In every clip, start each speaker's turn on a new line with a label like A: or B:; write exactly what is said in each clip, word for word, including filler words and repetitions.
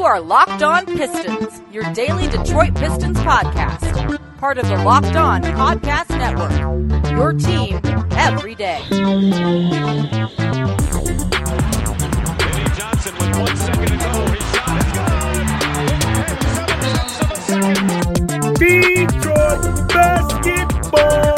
A: are Locked On Pistons, your daily Detroit Pistons podcast. Part of the Locked On Podcast Network, your team every day.
B: Eddie Johnson with one second to go. His shot is good. And seven tenths of a second.
C: Detroit basketball.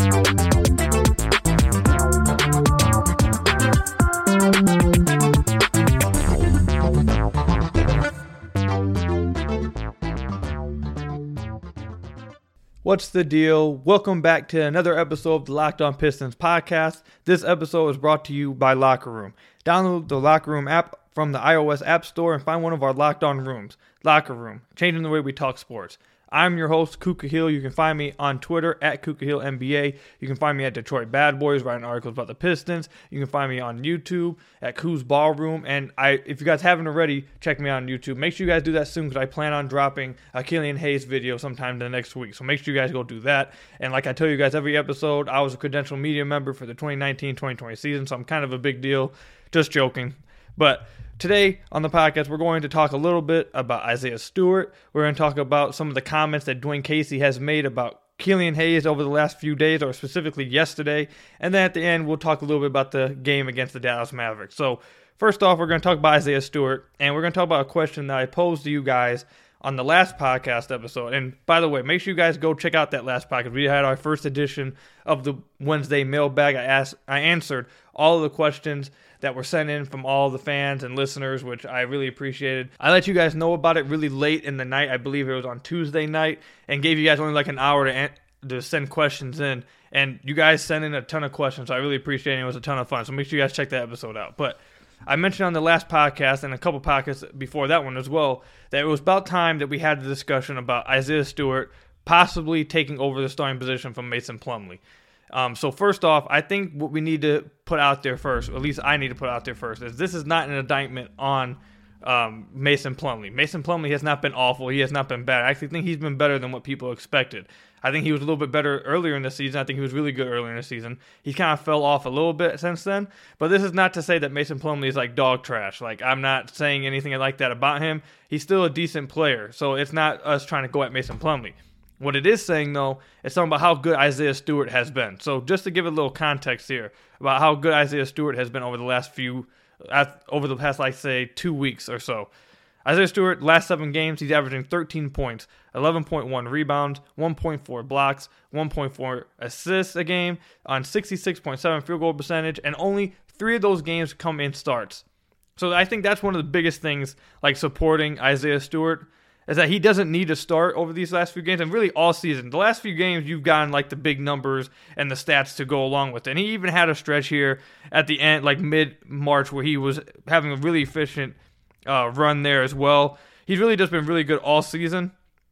C: What's the deal? Welcome back to another episode of the Locked On Pistons podcast. This episode is brought to you by Locker Room. Download the Locker Room app from the iOS App Store and find one of our Locked On rooms. Locker Room, changing the way we talk sports. I'm your host, Kuka Hill. You can find me on Twitter at Kuka Hill N B A. You can find me at Detroit Bad Boys, writing articles about the Pistons. You can find me on YouTube at Koo's Ballroom. And I, if you guys haven't already, check me out on YouTube. Make sure you guys do that soon because I plan on dropping a Killian Hayes video sometime the next week. So make sure you guys go do that. And like I tell you guys every episode, I was a credential media member for the twenty nineteen twenty twenty season, so I'm kind of a big deal. Just joking. But today on the podcast, we're going to talk a little bit about Isaiah Stewart. We're going to talk about some of the comments that Dwayne Casey has made about Killian Hayes over the last few days, or specifically yesterday. And then at the end, we'll talk a little bit about the game against the Dallas Mavericks. So first off, we're going to talk about Isaiah Stewart, and we're going to talk about a question that I posed to you guys on the last podcast episode. And by the way, make sure you guys go check out that last podcast. We had our first edition of the Wednesday mailbag. I asked, I answered all of the questions that were sent in from all the fans and listeners, which I really appreciated. I let you guys know about it really late in the night. I believe it was on Tuesday night, and gave you guys only like an hour to an- to send questions in. And you guys sent in a ton of questions, so I really appreciate it. It was a ton of fun. So make sure you guys check that episode out. But I mentioned on the last podcast and a couple podcasts before that one as well that it was about time that we had the discussion about Isaiah Stewart possibly taking over the starting position from Mason Plumlee. Um, so first off, I think what we need to put out there first, or at least I need to put out there first, is this is not an indictment on um, Mason Plumlee. Mason Plumlee has not been awful. He has not been bad. I actually think he's been better than what people expected. I think he was a little bit better earlier in the season. I think he was really good earlier in the season. He kind of fell off a little bit since then. But this is not to say that Mason Plumlee is like dog trash. Like, I'm not saying anything like that about him. He's still a decent player. So it's not us trying to go at Mason Plumlee. What it is saying, though, is something about how good Isaiah Stewart has been. So just to give a little context here about how good Isaiah Stewart has been over the last few, over the past, like, say, two weeks or so. Isaiah Stewart, last seven games, he's averaging thirteen points, eleven point one rebounds, one point four blocks, one point four assists a game on sixty-six point seven field goal percentage, and only three of those games come in starts. So I think that's one of the biggest things, like, supporting Isaiah Stewart, is that he doesn't need to start over these last few games, and really all season. The last few games, you've gotten like the big numbers and the stats to go along with it. And he even had a stretch here at the end, like mid-March, where he was having a really efficient uh, run there as well. He's really just been really good all season.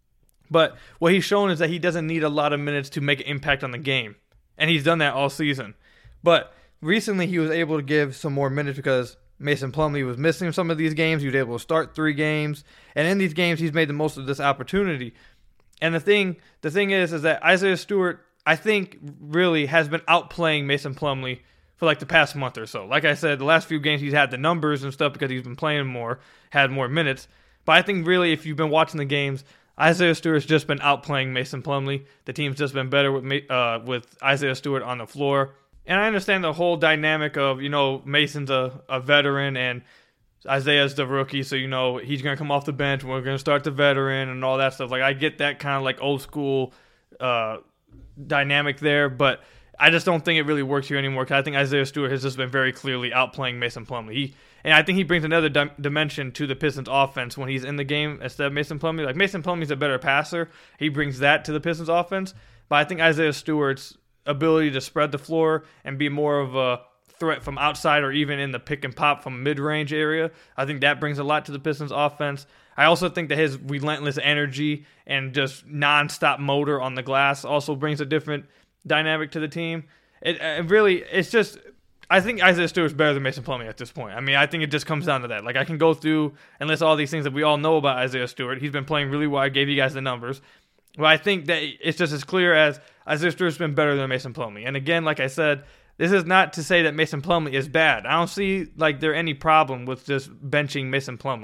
C: But what he's shown is that he doesn't need a lot of minutes to make an impact on the game. And he's done that all season. But recently he was able to give some more minutes because Mason Plumlee was missing some of these games. He was able to start three games. And in these games, he's made the most of this opportunity. And the thing the thing is, is that Isaiah Stewart, I think, really has been outplaying Mason Plumlee for like the past month or so. Like I said, the last few games he's had the numbers and stuff because he's been playing more, had more minutes. But I think really if you've been watching the games, Isaiah Stewart's just been outplaying Mason Plumlee. The team's just been better with uh, with Isaiah Stewart on the floor. And I understand the whole dynamic of, you know, Mason's a, a veteran and Isaiah's the rookie, so, you know, he's going to come off the bench and we're going to start the veteran and all that stuff. Like, I get that kind of, like, old school uh, dynamic there, but I just don't think it really works here anymore because I think Isaiah Stewart has just been very clearly outplaying Mason Plumlee. He, and I think he brings another di- dimension to the Pistons offense when he's in the game instead of Mason Plumlee. Like, Mason Plumlee's a better passer. He brings that to the Pistons offense, but I think Isaiah Stewart's ability to spread the floor and be more of a threat from outside or even in the pick and pop from mid-range area, I think that brings a lot to the Pistons offense. I also think that his relentless energy and just non-stop motor on the glass also brings a different dynamic to the team. It, it really, it's just, I think Isaiah Stewart's better than Mason Plumlee at this point. I mean, I think it just comes down to that. Like, I can go through and list all these things that we all know about Isaiah Stewart. He's been playing really well. I gave you guys the numbers. But I think that it's just as clear as Isaiah Stewart's been better than Mason Plumlee. And again, like I said, this is not to say that Mason Plumlee is bad. I don't see like there any problem with just benching Mason Plumlee.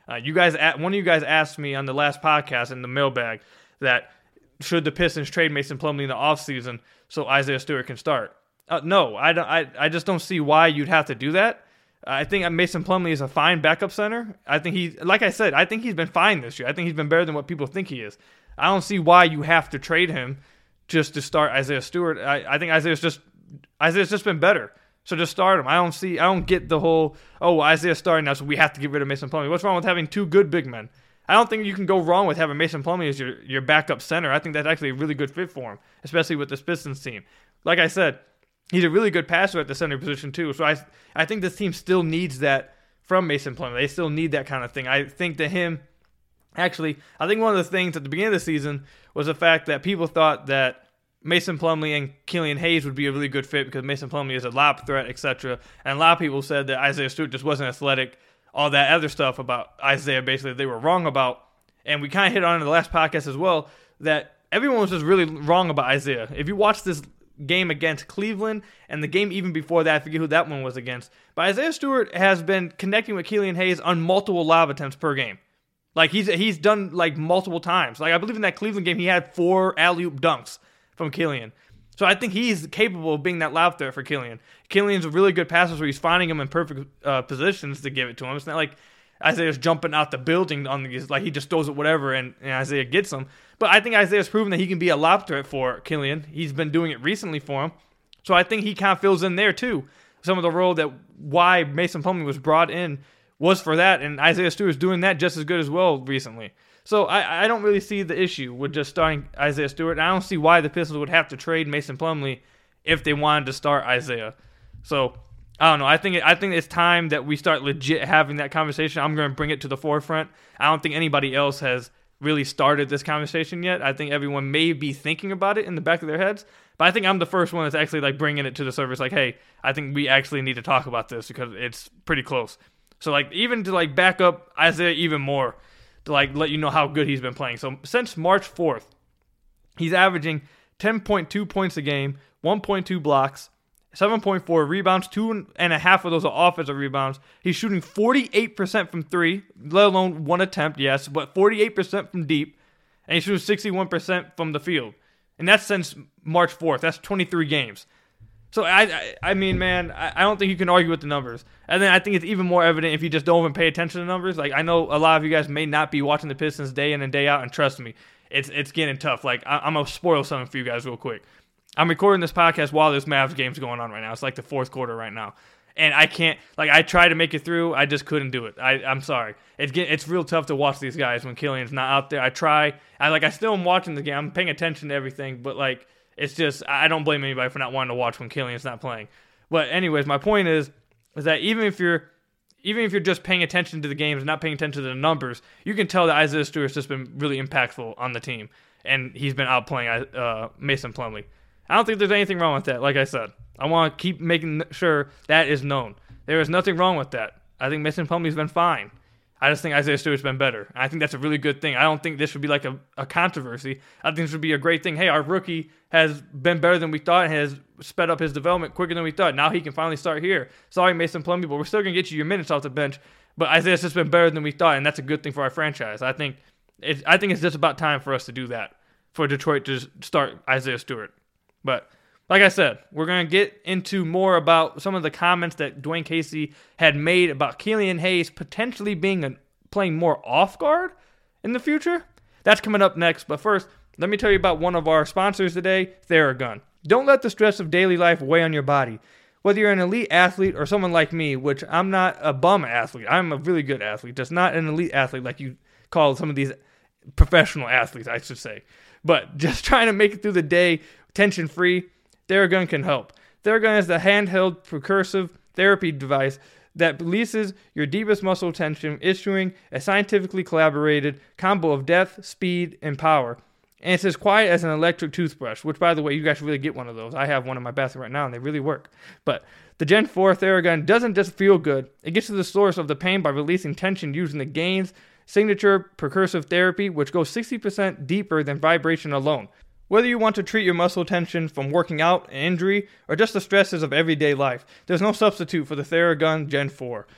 C: Uh, you guys, one of you guys asked me on the last podcast in the mailbag that should the Pistons trade Mason Plumlee in the offseason so Isaiah Stewart can start? Uh, no, I, don't, I, I just don't see why you'd have to do that. I think Mason Plumlee is a fine backup center. I think he, like I said, I think he's been fine this year. I think he's been better than what people think he is. I don't see why you have to trade him just to start Isaiah Stewart. I, I think Isaiah's just Isaiah's just been better. So just start him. I don't see I don't get the whole, oh, Isaiah's starting now, so we have to get rid of Mason Plumlee. What's wrong with having two good big men? I don't think you can go wrong with having Mason Plumlee as your, your backup center. I think that's actually a really good fit for him, especially with this Pistons team. Like I said, he's a really good passer at the center position too. So I I think this team still needs that from Mason Plumlee. They still need that kind of thing. I think that him, actually, I think one of the things at the beginning of the season was the fact that people thought that Mason Plumlee and Killian Hayes would be a really good fit because Mason Plumlee is a lob threat, et cetera. And a lot of people said that Isaiah Stewart just wasn't athletic. All that other stuff about Isaiah, basically, they were wrong about. And we kind of hit on in the last podcast as well that everyone was just really wrong about Isaiah. If you watch this game against Cleveland and the game even before that, I forget who that one was against, but Isaiah Stewart has been connecting with Killian Hayes on multiple lob attempts per game. Like, he's he's done, like, multiple times. Like, I believe in that Cleveland game, he had four alley-oop dunks from Killian. So I think he's capable of being that lob threat for Killian. Killian's a really good passer, so he's finding him in perfect uh, positions to give it to him. It's not like Isaiah's jumping out the building on the, like he just throws it whatever and, and Isaiah gets him. But I think Isaiah's proven that he can be a lob threat for Killian. He's been doing it recently for him. So I think he kind of fills in there too. Some of the role that why Mason Plumlee was brought in was for that, and Isaiah Stewart's doing that just as good as well recently. So I, I don't really see the issue with just starting Isaiah Stewart. I don't see why the Pistons would have to trade Mason Plumlee if they wanted to start Isaiah. So I don't know. I think it, I think it's time that we start legit having that conversation. I'm going to bring it to the forefront. I don't think anybody else has really started this conversation yet. I think everyone may be thinking about it in the back of their heads, but I think I'm the first one that's actually like bringing it to the surface. Like, hey, I think we actually need to talk about this because it's pretty close. So like even to like back up Isaiah even more, to like let you know how good he's been playing. So since March fourth, he's averaging ten point two points a game, one point two blocks, seven point four rebounds, two and a half of those are offensive rebounds. He's shooting forty-eight percent from three, let alone one attempt, yes, but forty-eight percent from deep, and he's shooting sixty-one percent from the field. And that's since March fourth. That's twenty-three games. So, I I, I mean, man, I, I don't think you can argue with the numbers. And then I think it's even more evident if you just don't even pay attention to the numbers. Like, I know a lot of you guys may not be watching the Pistons day in and day out, and trust me, it's it's getting tough. Like, I, I'm going to spoil something for you guys real quick. I'm recording this podcast while this Mavs game's going on right now. It's like the fourth quarter right now. And I can't, like, I tried to make it through. I just couldn't do it. I, I'm sorry. It's get, it's real tough to watch these guys when Killian's not out there. I try. I, like, I still am watching the game. I'm paying attention to everything. But, like, it's just, I don't blame anybody for not wanting to watch when Killian's not playing. But anyways, my point is, is that even if you're, even if you're just paying attention to the games and not paying attention to the numbers, you can tell that Isaiah Stewart's just been really impactful on the team. And he's been outplaying uh, Mason Plumlee. I don't think there's anything wrong with that, like I said. I want to keep making sure that is known. There is nothing wrong with that. I think Mason Plumlee's been fine. I just think Isaiah Stewart's been better. I think that's a really good thing. I don't think this should be like a, a controversy. I think this would be a great thing. Hey, our rookie has been better than we thought and has sped up his development quicker than we thought. Now he can finally start here. Sorry, Mason Plumlee, but we're still going to get you your minutes off the bench. But Isaiah's just been better than we thought, and that's a good thing for our franchise. I think it, I think it's just about time for us to do that, for Detroit to start Isaiah Stewart. But like I said, we're going to get into more about some of the comments that Dwayne Casey had made about Killian Hayes potentially being a, playing more off guard in the future. That's coming up next. But first, let me tell you about one of our sponsors today, Theragun. Don't let the stress of daily life weigh on your body. Whether you're an elite athlete or someone like me, which I'm not a bum athlete. I'm a really good athlete, just not an elite athlete like you call some of these professional athletes, I should say. But just trying to make it through the day tension-free, Theragun can help. Theragun is the handheld percussive therapy device that releases your deepest muscle tension, issuing a scientifically collaborated combo of depth, speed, and power. And it's as quiet as an electric toothbrush, which, by the way, you guys should really get one of those. I have one in my bathroom right now, and they really work. But the Gen four Theragun doesn't just feel good. It gets to the source of the pain by releasing tension using the Gain's signature percussive therapy, which goes sixty percent deeper than vibration alone. Whether you want to treat your muscle tension from working out, an injury, or just the stresses of everyday life, there's no substitute for the Theragun Gen four.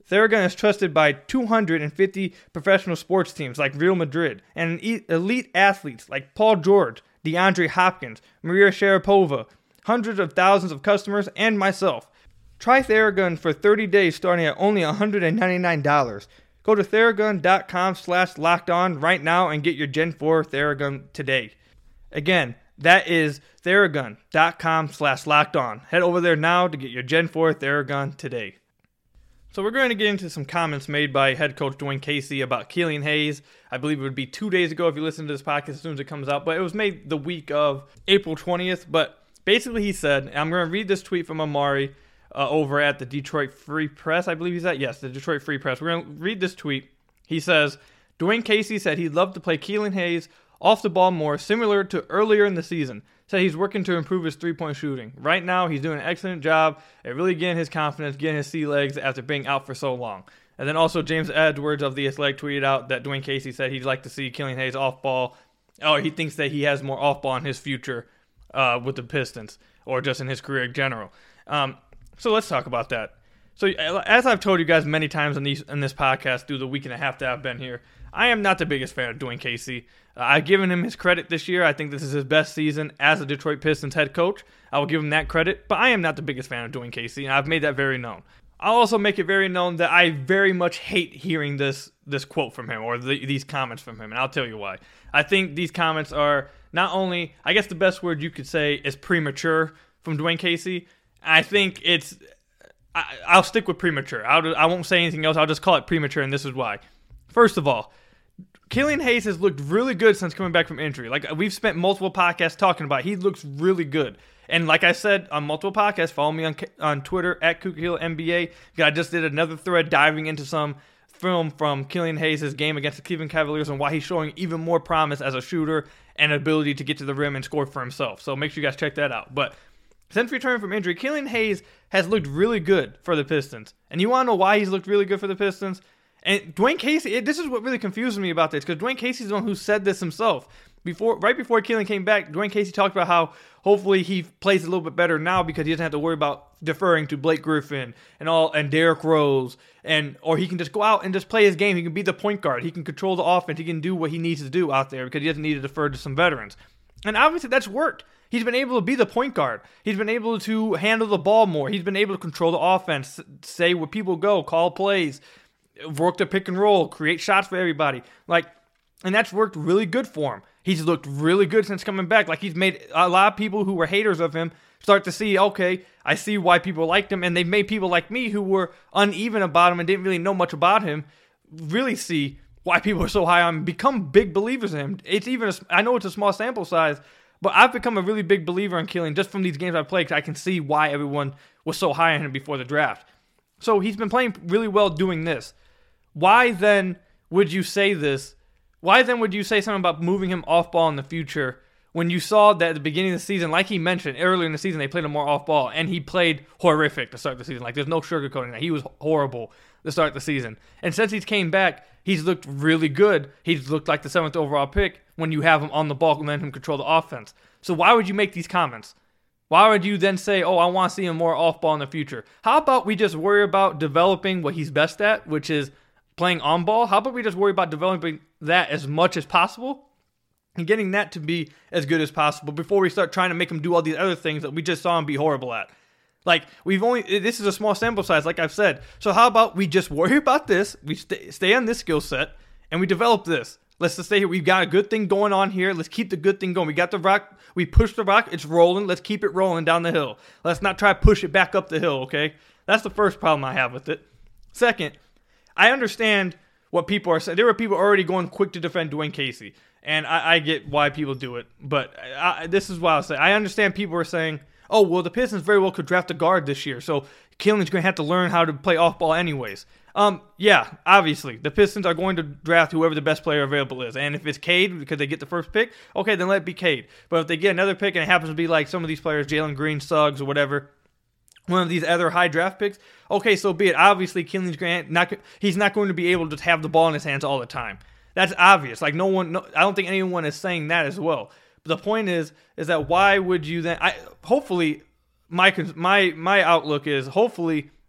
C: Theragun is trusted by two hundred fifty professional sports teams like Real Madrid and elite athletes like Paul George, DeAndre Hopkins, Maria Sharapova, hundreds of thousands of customers, and myself. Try Theragun for thirty days starting at only one hundred ninety-nine dollars. Go to Theragun.com slash locked on right now and get your Gen four Theragun today. Again, that is Theragun.com slash locked on. Head over there now to get your Gen four Theragun today. So we're going to get into some comments made by head coach Dwayne Casey about Killian Hayes. I believe it would be two days ago if you listen to this podcast as soon as it comes out, but it was made the week of April twentieth. But basically he said, and I'm going to read this tweet from Amari uh, over at the Detroit Free Press. I believe he's at, yes, the Detroit Free Press. We're going to read this tweet. He says, Dwayne Casey said he'd love to play Killian Hayes off the ball more, similar to earlier in the season. Said he's working to improve his three-point shooting. Right now, he's doing an excellent job at really getting his confidence, getting his sea legs after being out for so long. And then also James Edwards of The Athletic tweeted out that Dwayne Casey said he'd like to see Killian Hayes off ball. Oh, he thinks that he has more off ball in his future uh, with the Pistons or just in his career in general. Um, so let's talk about that. So as I've told you guys many times in, these, in this podcast through the week and a half that I've been here, I am not the biggest fan of Dwayne Casey. Uh, I've given him his credit this year. I think this is his best season as a Detroit Pistons head coach. I will give him that credit, but I am not the biggest fan of Dwayne Casey, and I've made that very known. I'll also make it very known that I very much hate hearing this this quote from him or the, these comments from him, and I'll tell you why. I think these comments are not only, I guess the best word you could say is premature from Dwayne Casey. I think it's, I, I'll stick with premature. I'll, I won't say anything else. I'll just call it premature, and this is why. First of all, Killian Hayes has looked really good since coming back from injury. Like, we've spent multiple podcasts talking about it. He looks really good. And like I said on multiple podcasts, follow me on on Twitter at Cougar Hill N B A. I just did another thread diving into some film from Killian Hayes' game against the Cleveland Cavaliers and why he's showing even more promise as a shooter and ability to get to the rim and score for himself. So make sure you guys check that out. But since returning from injury, Killian Hayes has looked really good for the Pistons. And you want to know why he's looked really good for the Pistons? And Dwayne Casey, this is what really confuses me about this, because Dwayne Casey's the one who said this himself. Before, right before Killian came back, Dwayne Casey talked about how hopefully he plays a little bit better now because he doesn't have to worry about deferring to Blake Griffin and all and Derrick Rose, and or he can just go out and just play his game. He can be the point guard. He can control the offense. He can do what he needs to do out there because he doesn't need to defer to some veterans. And obviously that's worked. He's been able to be the point guard. He's been able to handle the ball more. He's been able to control the offense, say where people go, call plays, work the pick and roll, create shots for everybody. Like, and that's worked really good for him. He's looked really good since coming back. Like, he's made a lot of people who were haters of him start to see, okay, I see why people liked him. And they've made people like me who were uneven about him and didn't really know much about him really see why people are so high on him, become big believers in him. It's even, a, I know it's a small sample size, but I've become a really big believer in Killian just from these games I've played because I can see why everyone was so high on him before the draft. So he's been playing really well doing this. Why then would you say this? Why then would you say something about moving him off ball in the future when you saw that at the beginning of the season, like he mentioned, earlier in the season, they played him more off ball, and he played horrific to start the season. Like, there's no sugarcoating that. He was horrible to start the season. And since he's came back, he's looked really good. He's looked like the seventh overall pick when you have him on the ball and let him control the offense. So why would you make these comments? Why would you then say, oh, I want to see him more off ball in the future? How about we just worry about developing what he's best at, which is playing on ball? How about we just worry about developing that as much as possible and getting that to be as good as possible before we start trying to make him do all these other things that we just saw him be horrible at? Like, we've only, this is a small sample size, like I've said. So how about we just worry about this, we stay, stay on this skill set, and we develop this. Let's just stay here. We've got a good thing going on here. Let's keep the good thing going. We got the rock. We push the rock. It's rolling. Let's keep it rolling down the hill. Let's not try to push it back up the hill, okay? That's the first problem I have with it. Second, I understand what people are saying. There were people already going quick to defend Dwayne Casey, and I, I get why people do it. But I, this is what I'll say. I understand people are saying, oh, well, the Pistons very well could draft a guard this year, so Killian's going to have to learn how to play off ball anyways. Um, yeah, obviously, the Pistons are going to draft whoever the best player available is. And if it's Cade because they get the first pick, okay, then let it be Cade. But if they get another pick and it happens to be like some of these players, Jalen Green, Suggs, or whatever, one of these other high draft picks, okay, so be it. Obviously, Killian's Grant, not, he's not going to be able to have the ball in his hands all the time. That's obvious. Like, no one, no, I don't think anyone is saying that as well. But the point is, is that why would you then, I, hopefully, my, my, my outlook is, hopefully,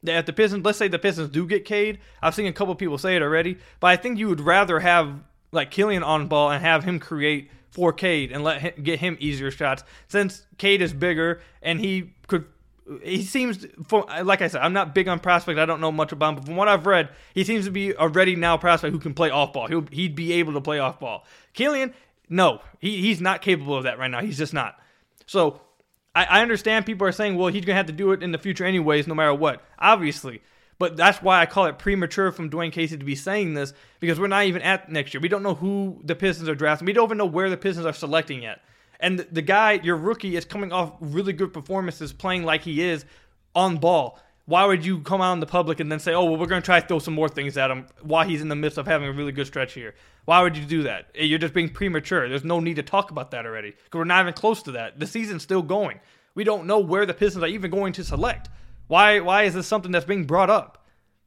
C: that if the Pistons, let's say the Pistons do get Cade, I've seen a couple people say it already, but I think you would rather have like Killian on ball and have him create for Cade and let him get him easier shots, since Cade is bigger and he could. He seems, like I said, I'm not big on prospect. I don't know much about him, but from what I've read, he seems to be a ready now prospect who can play off ball. He'll, he'd be able to play off ball. Killian, no, he, he's not capable of that right now. He's just not. So I, I understand people are saying, well, he's going to have to do it in the future anyways, no matter what. Obviously. But that's why I call it premature from Dwayne Casey to be saying this, because we're not even at next year. We don't know who the Pistons are drafting. We don't even know where the Pistons are selecting yet. And the guy, your rookie, is coming off really good performances, playing like he is on ball. Why would you come out in the public and then say, oh, well, we're going to try to throw some more things at him while he's in the midst of having a really good stretch here? Why would you do that? You're just being premature. There's no need to talk about that already, because we're not even close to that. The season's still going. We don't know where the Pistons are even going to select. Why Why is this something that's being brought up?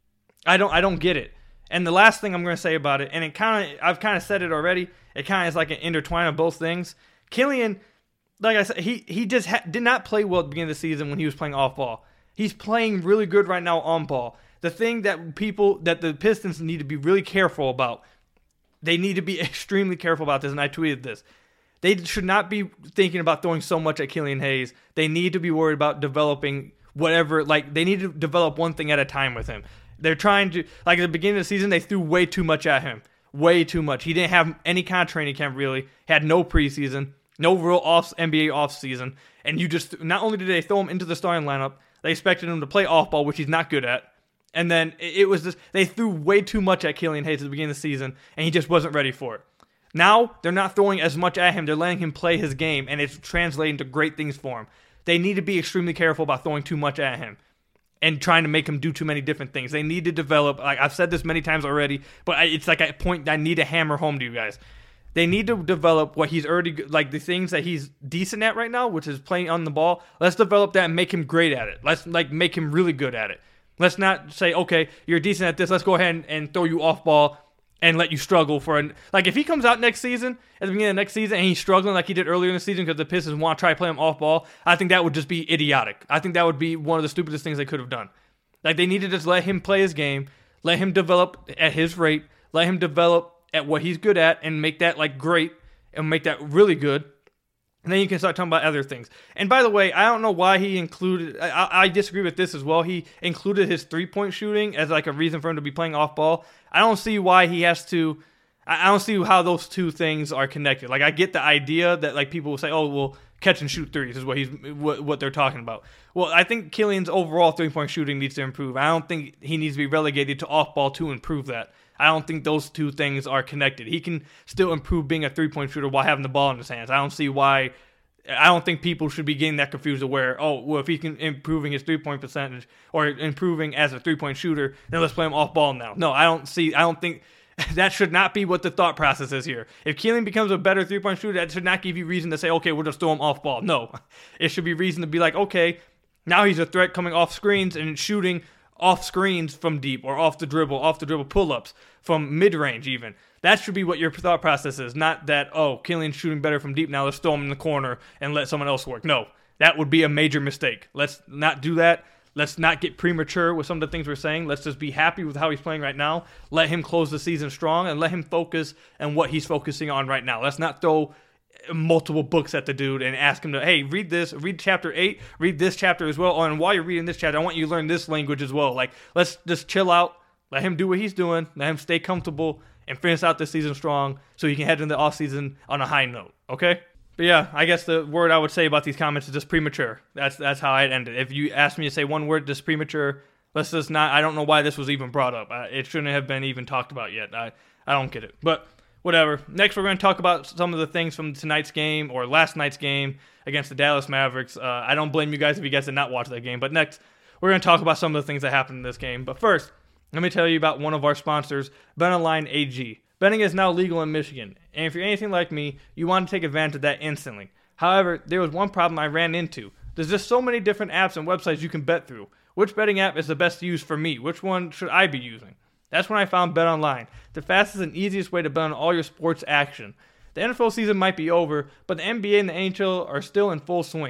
C: I don't I don't get it. And the last thing I'm going to say about it, and it kind of I've kind of said it already, it kind of is like an intertwine of both things. Killian, like I said, he he just ha- did not play well at the beginning of the season when he was playing off ball. He's playing really good right now on ball. The thing that people, that the Pistons need to be really careful about, they need to be extremely careful about this, and I tweeted this. They should not be thinking about throwing so much at Killian Hayes. They need to be worried about developing whatever, like, they need to develop one thing at a time with him. They're trying to, like at the beginning of the season, they threw way too much at him. Way too much. He didn't have any kind of training camp, really. Had no preseason. No real off N B A offseason. And you just, not only did they throw him into the starting lineup, they expected him to play off ball, which he's not good at. And then it was just, they threw way too much at Killian Hayes at the beginning of the season, and he just wasn't ready for it. Now, they're not throwing as much at him. They're letting him play his game, and it's translating to great things for him. They need to be extremely careful about throwing too much at him and trying to make him do too many different things. They need to develop, like I've said this many times already, but it's like a point I need to hammer home to you guys. They need to develop what he's already, like the things that he's decent at right now, which is playing on the ball. Let's develop that and make him great at it. Let's like make him really good at it. Let's not say, okay, you're decent at this, let's go ahead and, and throw you off ball and let you struggle for an, like if he comes out next season, at the beginning of next season, and he's struggling like he did earlier in the season because the Pistons want to try to play him off ball, I think that would just be idiotic. I think that would be one of the stupidest things they could have done. Like they need to just let him play his game, let him develop at his rate, let him develop at what he's good at and make that like great and make that really good. And then you can start talking about other things. And by the way, I don't know why he included, I, I disagree with this as well. He included his three-point shooting as like a reason for him to be playing off ball. I don't see why he has to, I don't see how those two things are connected. Like I get the idea that like people will say, oh, well, catch and shoot threes is what he's what, what they're talking about. Well, I think Killian's overall three-point shooting needs to improve. I don't think he needs to be relegated to off ball to improve that. I don't think those two things are connected. He can still improve being a three-point shooter while having the ball in his hands. I don't see why. I don't think people should be getting that confused of where, oh, well, if he can improving his three-point percentage or improving as a three-point shooter, then let's play him off ball now. No, I don't see. I don't think that should not be what the thought process is here. If Killian becomes a better three-point shooter, that should not give you reason to say, okay, we'll just throw him off ball. No, it should be reason to be like, okay, now he's a threat coming off screens and shooting off screens from deep or off the dribble, off the dribble pull-ups from mid-range even. That should be what your thought process is, not that, oh, Killian's shooting better from deep, now let's throw him in the corner and let someone else work. No, that would be a major mistake. Let's not do that. Let's not get premature with some of the things we're saying. Let's just be happy with how he's playing right now. Let him close the season strong and let him focus on what he's focusing on right now. Let's not throw multiple books at the dude and ask him to, hey, read this, read chapter eight, read this chapter as well. Oh, and while you're reading this chapter, I want you to learn this language as well. Like, let's just chill out, let him do what he's doing, let him stay comfortable, and finish out the season strong so he can head into the offseason on a high note, okay? But yeah, I guess the word I would say about these comments is just premature. That's that's how I'd end it. If you asked me to say one word, just premature, let's just not, I don't know why this was even brought up. I, it shouldn't have been even talked about yet. I, I don't get it. But whatever. Next, we're going to talk about some of the things from tonight's game or last night's game against the Dallas Mavericks. Uh, I don't blame you guys if you guys did not watch that game. But next, we're going to talk about some of the things that happened in this game. But first, let me tell you about one of our sponsors, BetOnline A G. Betting is now legal in Michigan, and if you're anything like me, you want to take advantage of that instantly. However, there was one problem I ran into. There's just so many different apps and websites you can bet through. Which betting app is the best to use for me? Which one should I be using? That's when I found BetOnline, the fastest and easiest way to bet on all your sports action. The N F L season might be over, but the N B A and the N H L are still in full swing.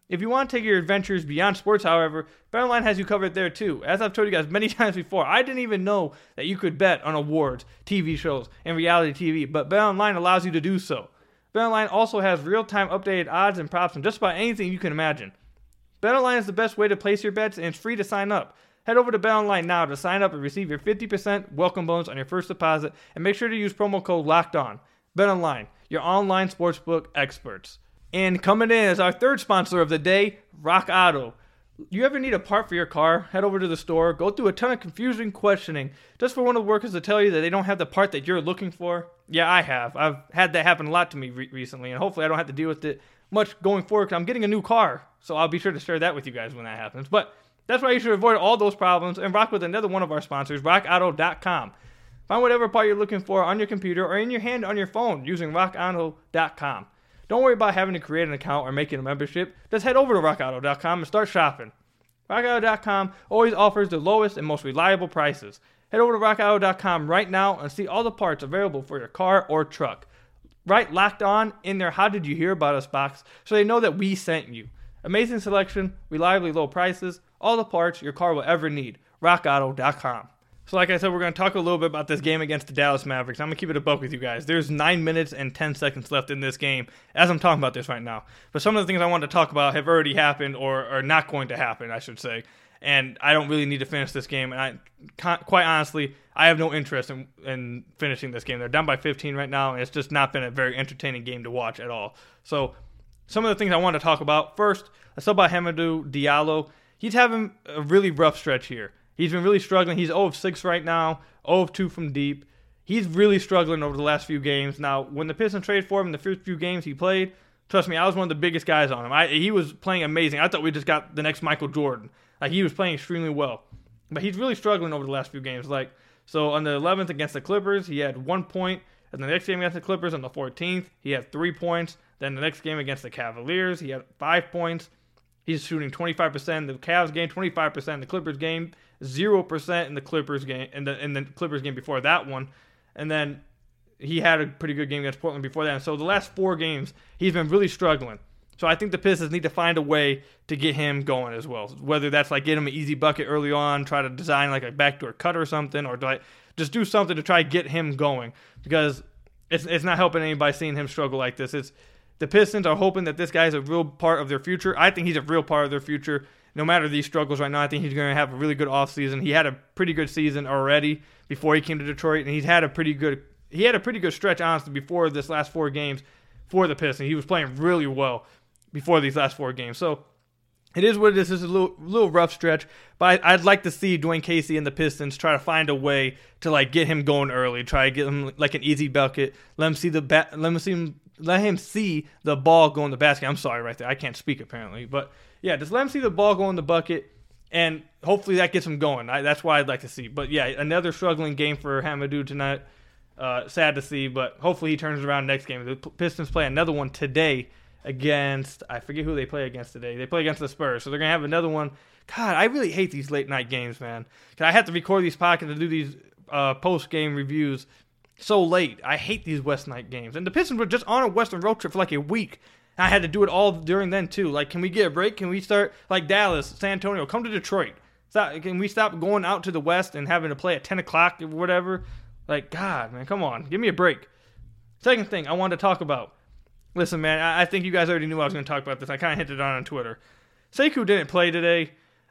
C: If you want to take your adventures beyond sports, however, BetOnline has you covered there too. As I've told you guys many times before, I didn't even know that you could bet on awards, T V shows, and reality T V, but BetOnline allows you to do so. BetOnline also has real-time updated odds and props on just about anything you can imagine. BetOnline is the best way to place your bets, and it's free to sign up. Head over to BetOnline now to sign up and receive your fifty percent welcome bonus on your first deposit, and make sure to use promo code LOCKEDON. BetOnline, your online sportsbook experts. And coming in as our third sponsor of the day, Rock Auto. You ever need a part for your car? Head over to the store, go through a ton of confusing questioning just for one of the workers to tell you that they don't have the part that you're looking for? Yeah, I have. I've had that happen a lot to me re- recently, and hopefully I don't have to deal with it much going forward because I'm getting a new car. So I'll be sure to share that with you guys when that happens. But that's why you should avoid all those problems and rock with another one of our sponsors, rock auto dot com. Find whatever part you're looking for on your computer or in your hand on your phone using rock auto dot com. Don't worry about having to create an account or making a membership. Just head over to rock auto dot com and start shopping. rock auto dot com always offers the lowest and most reliable prices. Head over to rock auto dot com right now and see all the parts available for your car or truck. Right Locked On in their How Did You Hear About Us box so they know that we sent you. Amazing selection, reliably low prices, all the parts your car will ever need. rock auto dot com. So like I said, we're going to talk a little bit about this game against the Dallas Mavericks. I'm going to keep it a buck with you guys. There's nine minutes and ten seconds left in this game as I'm talking about this right now. But some of the things I wanted to talk about have already happened or are not going to happen, I should say. And I don't really need to finish this game. And I, quite honestly, I have no interest in, in finishing this game. They're down by fifteen right now, and it's just not been a very entertaining game to watch at all. So some of the things I want to talk about. First, let's talk about Hamidou Diallo. He's having a really rough stretch here. He's been really struggling. He's zero of six right now, zero of two from deep. He's really struggling over the last few games. Now, when the Pistons traded for him in the first few games he played, trust me, I was one of the biggest guys on him. I, he was playing amazing. I thought we just got the next Michael Jordan. Like, he was playing extremely well. But he's really struggling over the last few games. Like, so on the eleventh against the Clippers, he had one point. And the next game against the Clippers on the fourteenth, he had three points. Then the next game against the Cavaliers, he had five points. He's shooting twenty-five percent in the Cavs game, twenty-five percent in the Clippers game, zero percent in the Clippers game, in the in the Clippers game before that one. And then he had a pretty good game against Portland before that. And so the last four games, he's been really struggling. So I think the Pistons need to find a way to get him going as well. Whether that's like get him an easy bucket early on, try to design like a backdoor cut or something, or like just do something to try to get him going. Because it's it's not helping anybody seeing him struggle like this. It's The Pistons are hoping that this guy is a real part of their future. I think he's a real part of their future. No matter these struggles right now, I think he's going to have a really good offseason. He had a pretty good season already before he came to Detroit, and he's had a pretty good he had a pretty good stretch, honestly, before this last four games for the Pistons. He was playing really well before these last four games. So it is what it is. It's a little, little rough stretch, but I'd like to see Dwayne Casey and the Pistons try to find a way to like get him going early, try to get him like an easy bucket, let him see the ba- let him see him, let him see the ball go in the basket. I'm sorry, right there, I can't speak apparently, but yeah, just let him see the ball go in the bucket, and hopefully that gets him going. I, that's what I'd like to see. But yeah, another struggling game for Hamidou tonight. Uh, sad to see, but hopefully he turns around next game. The Pistons play another one today against, I forget who they play against today. They play against the Spurs, so they're going to have another one. God, I really hate these late night games, man. I have to record these podcasts and do these uh, post-game reviews so late. I hate these West night games. And the Pistons were just on a Western road trip for like a week. I had to do it all during then, too. Like, can we get a break? Can we start, like Dallas, San Antonio, come to Detroit? Stop, can we stop going out to the West and having to play at ten o'clock or whatever? Like, God, man, come on. Give me a break. Second thing I wanted to talk about. Listen, man, I, I think you guys already knew I was going to talk about this. I kind of hinted on it on Twitter. Sekou didn't play today.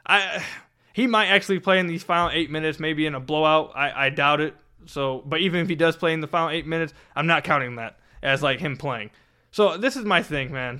C: I He might actually play in these final eight minutes, maybe in a blowout. I, I doubt it. So, but even if he does play in the final eight minutes, I'm not counting that as, like, him playing. So, this is my thing, man.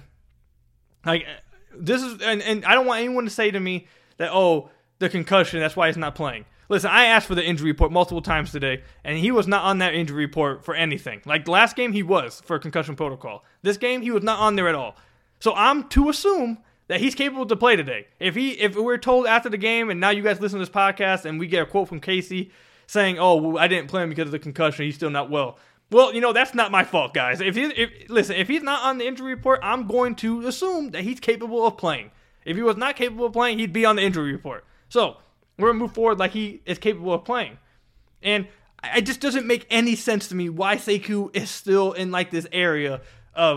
C: Like, this is, and, and I don't want anyone to say to me that, oh, the concussion, that's why he's not playing. Listen, I asked for the injury report multiple times today, and he was not on that injury report for anything. Like, the last game, he was for concussion protocol. This game, he was not on there at all. So I'm to assume that he's capable to play today. If he, if we're told after the game, and now you guys listen to this podcast, and we get a quote from Casey saying, oh, well, I didn't play him because of the concussion, he's still not well. Well, you know, that's not my fault, guys. If he, if listen, if he's not on the injury report, I'm going to assume that he's capable of playing. If he was not capable of playing, he'd be on the injury report. So we're going to move forward like he is capable of playing. And it just doesn't make any sense to me why Sekou is still in like this area of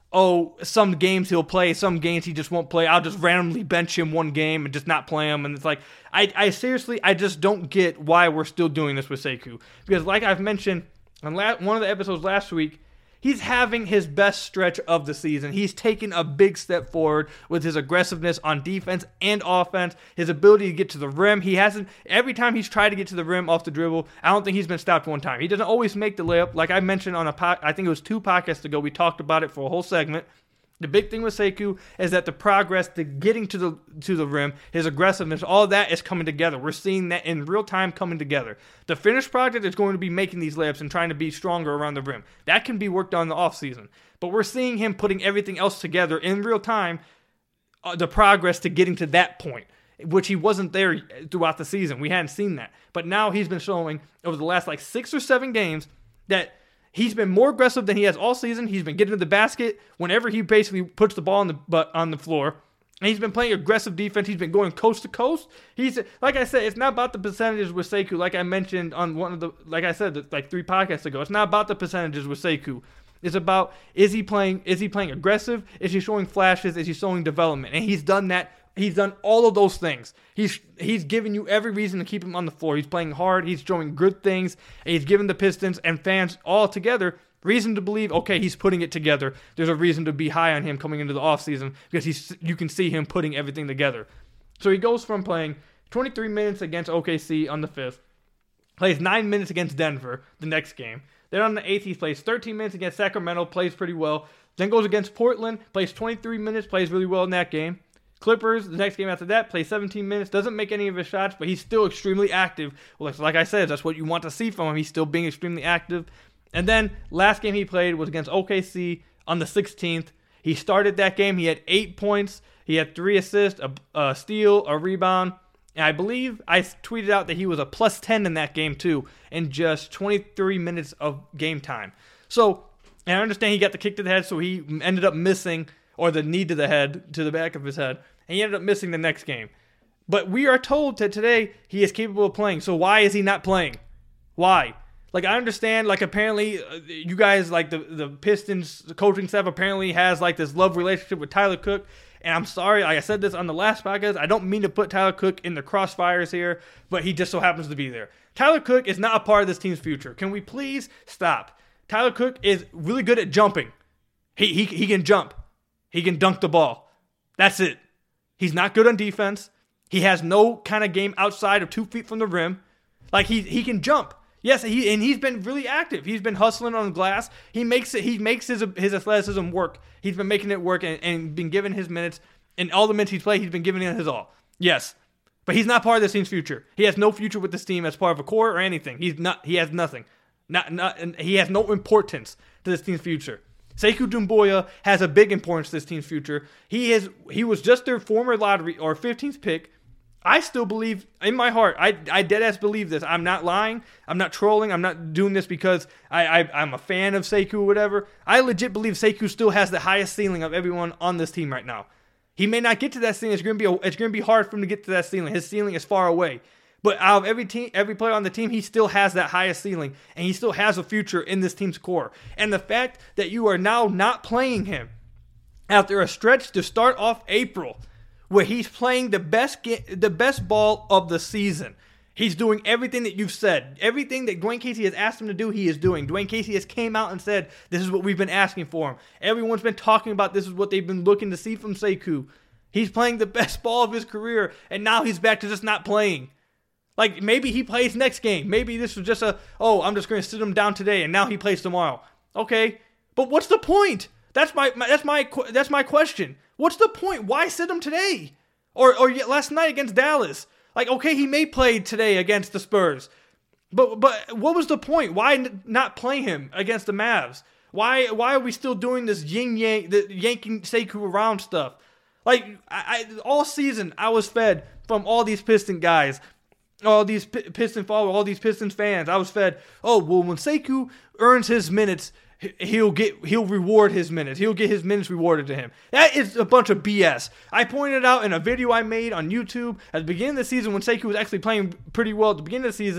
C: oh, some games he'll play, some games he just won't play. I'll just randomly bench him one game and just not play him. And it's like, I, I seriously, I just don't get why we're still doing this with Sekou. Because like I've mentioned on la- one of the episodes last week, he's having his best stretch of the season. He's taken a big step forward with his aggressiveness on defense and offense, his ability to get to the rim. He hasn't, every time he's tried to get to the rim off the dribble, I don't think he's been stopped one time. He doesn't always make the layup. Like I mentioned on a pod, I think it was two podcasts ago, we talked about it for a whole segment. The big thing with Sekou is that the progress to getting to the to the rim, his aggressiveness, all that is coming together. We're seeing that in real time coming together. The finished project is going to be making these layups and trying to be stronger around the rim. That can be worked on in the offseason. But we're seeing him putting everything else together in real time, uh, the progress to getting to that point, which he wasn't there throughout the season. We hadn't seen that. But now he's been showing over the last like six or seven games that he's been more aggressive than he has all season. He's been getting to the basket whenever he basically puts the ball on the but on the floor. And he's been playing aggressive defense. He's been going coast to coast. He's like I said, it's not about the percentages with Sekou. Like I mentioned on one of the, like I said, like three podcasts ago. It's not about the percentages with Sekou. It's about is he playing? Is he playing aggressive? Is he showing flashes? Is he showing development? And he's done that. He's done all of those things. He's he's giving you every reason to keep him on the floor. He's playing hard. He's showing good things. And he's giving the Pistons and fans all together reason to believe, okay, he's putting it together. There's a reason to be high on him coming into the offseason because he's you can see him putting everything together. So he goes from playing twenty-three minutes against O K C on the fifth, plays nine minutes against Denver the next game. Then on the eighth, he plays thirteen minutes against Sacramento, plays pretty well. Then goes against Portland, plays twenty-three minutes, plays really well in that game. Clippers, the next game after that, plays seventeen minutes, doesn't make any of his shots, but he's still extremely active. Well, like I said, that's what you want to see from him. He's still being extremely active. And then last game he played was against O K C on the sixteenth. He started that game. He had eight points. He had three assists, a, a steal, a rebound. And I believe I tweeted out that he was a plus ten in that game too in just twenty-three minutes of game time. So, and I understand he got the kick to the head, so he ended up missing, or the knee to the head, to the back of his head, and he ended up missing the next game. But we are told that today he is capable of playing, so why is he not playing? Why? Like, I understand, like, apparently, uh, you guys, like, the, the Pistons the coaching staff apparently has, like, this love relationship with Tyler Cook, and I'm sorry, like I said this on the last podcast, I don't mean to put Tyler Cook in the crossfires here, but he just so happens to be there. Tyler Cook is not a part of this team's future. Can we please stop? Tyler Cook is really good at jumping. He he he can jump. He can dunk the ball. That's it. He's not good on defense. He has no kind of game outside of two feet from the rim. Like, he he can jump. Yes, he and he's been really active. He's been hustling on the glass. He makes it. He makes his his athleticism work. He's been making it work and, and been given his minutes. And all the minutes he's played, he's been giving it his all. Yes, but he's not part of this team's future. He has no future with this team as part of a core or anything. He's not. He has nothing. Not not. And he has no importance to this team's future. Sekou Doumbouya has a big importance to this team's future. He is. He was just their former lottery or fifteenth pick. I still believe, in my heart, I, I deadass believe this. I'm not lying. I'm not trolling. I'm not doing this because I, I, I'm a fan of Sekou or whatever. I legit believe Sekou still has the highest ceiling of everyone on this team right now. He may not get to that ceiling. It's going to be a, it's going to be hard for him to get to that ceiling. His ceiling is far away. But out of every team, every player on the team, he still has that highest ceiling, and he still has a future in this team's core. And the fact that you are now not playing him after a stretch to start off April, where he's playing the best the best ball of the season. He's doing everything that you've said. Everything that Dwayne Casey has asked him to do, he is doing. Dwayne Casey has came out and said, this is what we've been asking for him. Everyone's been talking about this is what they've been looking to see from Sekou. He's playing the best ball of his career, and now he's back to just not playing. Like, maybe he plays next game. Maybe this was just a, oh, I'm just going to sit him down today, and now he plays tomorrow. Okay, but what's the point? That's my, my that's my that's my question. What's the point? Why sit him today? Or or last night against Dallas? Like, okay, he may play today against the Spurs. But but what was the point? Why n- not play him against the Mavs? Why why are we still doing this yin yang, the yanking Sekou around stuff? Like, I, I all season I was fed from all these Piston guys, all these P- Piston followers, all these Pistons fans. I was fed, oh, well, when Sekou earns his minutes, He'll get he'll reward his minutes. He'll get his minutes rewarded to him. That is a bunch of B S. I pointed out in a video I made on YouTube at the beginning of the season when Sekou was actually playing pretty well at the beginning of the season.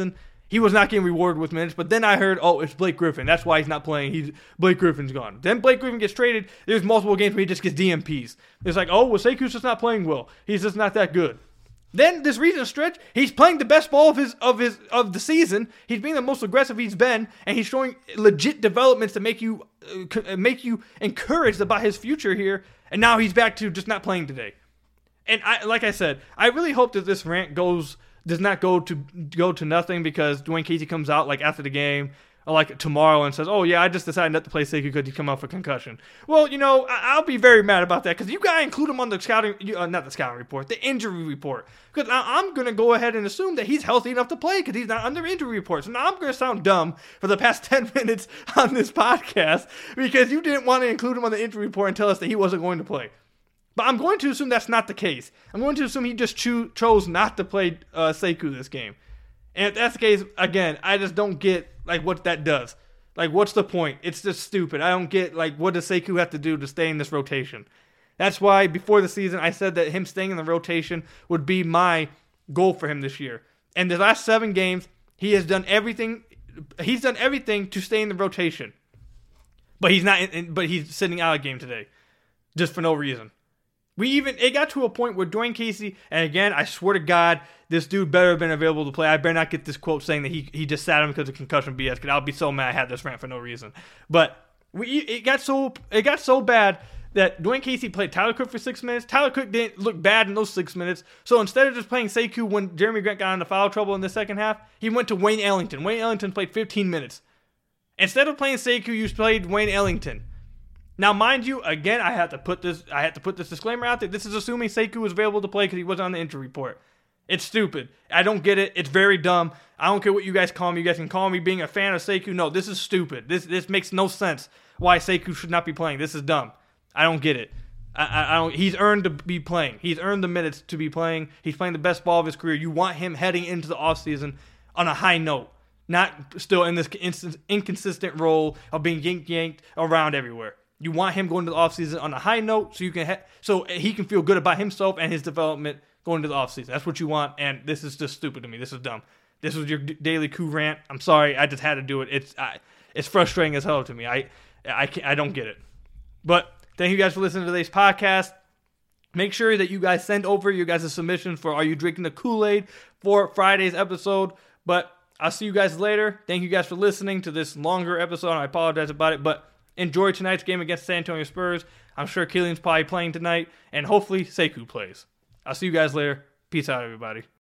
C: he was not getting rewarded with minutes. But then I heard, oh, it's Blake Griffin. That's why he's not playing. He's Blake Griffin's gone. Then Blake Griffin gets traded. There's multiple games where he just gets D M Ps. It's like, oh, well, Sekou's just not playing well. He's just not that good. Then this recent stretch, he's playing the best ball of his of his of the season. He's being the most aggressive he's been, and he's showing legit developments to make you uh, make you encouraged about his future here. And now he's back to just not playing today. And I, like I said, I really hope that this rant goes does not go to go to nothing because Dwayne Casey comes out like after the game or like tomorrow and says, "Oh yeah, I just decided not to play Sekou because he come out for concussion." Well, you know, I, I'll be very mad about that because you gotta include him on the scouting, uh, not the scouting report, the injury report. Because I'm gonna go ahead and assume that he's healthy enough to play because he's not under injury report. So now I'm gonna sound dumb for the past ten minutes on this podcast because you didn't want to include him on the injury report and tell us that he wasn't going to play. But I'm going to assume that's not the case. I'm going to assume he just cho- chose not to play uh, Sekou this game. And if that's the case, again, I just don't get like what that does. Like, what's the point? It's just stupid. I don't get like what does Sekou have to do to stay in this rotation. That's why before the season I said that him staying in the rotation would be my goal for him this year. And the last seven games, he has done everything. He's done everything to stay in the rotation. But he's not. In, but he's sitting out a game today, just for no reason. We even, it got to a point where Dwayne Casey, and again, I swear to God, this dude better have been available to play. I better not get this quote saying that he he just sat him because of concussion B S, because I'll be so mad I had this rant for no reason. But we it got so it got so bad that Dwayne Casey played Tyler Cook for six minutes. Tyler Cook didn't look bad in those six minutes. So instead of just playing Sekou when Jeremy Grant got into foul trouble in the second half, he went to Wayne Ellington. Wayne Ellington played fifteen minutes. Instead of playing Sekou, you played Wayne Ellington. Now, mind you, again, I have to put this I have to put this disclaimer out there. This is assuming Sekou was available to play because he wasn't on the injury report. It's stupid. I don't get it. It's very dumb. I don't care what you guys call me. You guys can call me being a fan of Sekou. No, this is stupid. This this makes no sense why Sekou should not be playing. This is dumb. I don't get it. I, I, I don't. He's earned to be playing. He's earned the minutes to be playing. He's playing the best ball of his career. You want him heading into the offseason on a high note, not still in this inconsistent role of being yanked around everywhere. You want him going to the offseason on a high note so you can ha- so he can feel good about himself and his development going to the offseason. That's what you want, and this is just stupid to me. This is dumb. This was your daily coup rant. I'm sorry, I just had to do it. It's I, it's frustrating as hell to me. I I can't, I don't get it. But thank you guys for listening to today's podcast. Make sure that you guys send over your guys' submissions for Are You Drinking the Kool-Aid for Friday's episode. But I'll see you guys later. Thank you guys for listening to this longer episode. I apologize about it, but enjoy tonight's game against San Antonio Spurs. I'm sure Killian's probably playing tonight, and hopefully Sekou plays. I'll see you guys later. Peace out, everybody.